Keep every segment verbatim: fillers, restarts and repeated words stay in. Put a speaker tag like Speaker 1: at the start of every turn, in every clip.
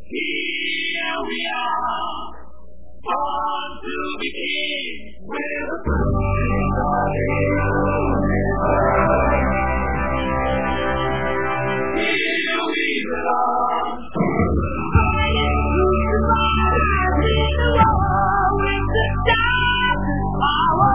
Speaker 1: Here we are, born to be kings, we're the princes of the universe. Here we belong, fighting through the fire in the war with the stars and power.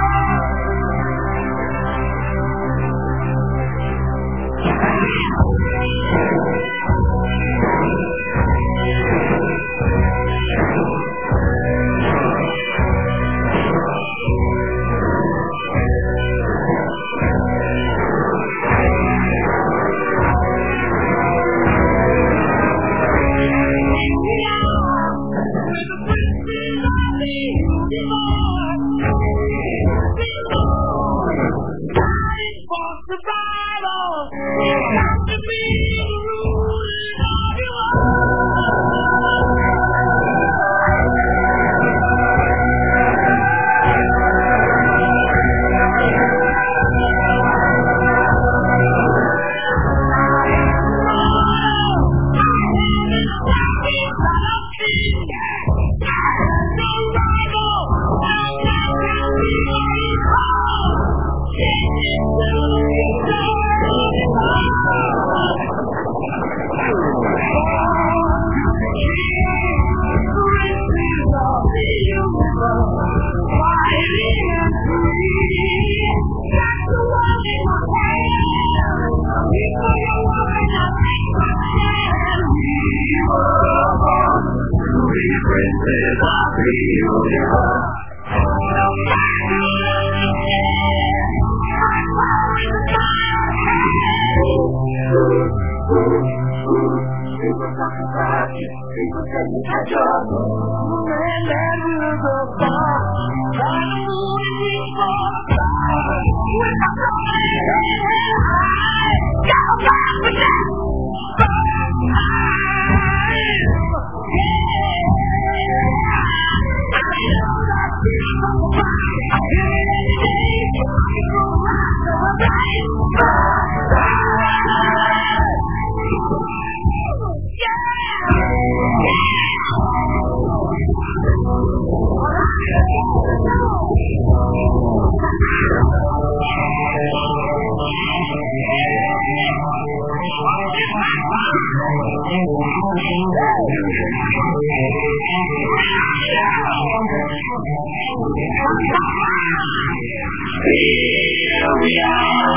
Speaker 1: Here we are,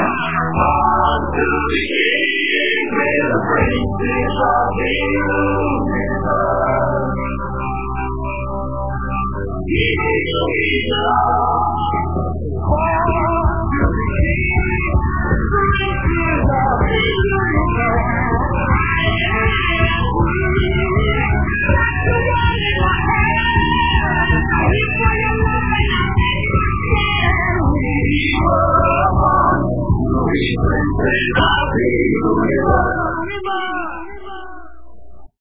Speaker 1: born to be kings, we're the princes of the universe. Here we belong, born to be kings, princes of the universe. We princes of the universe.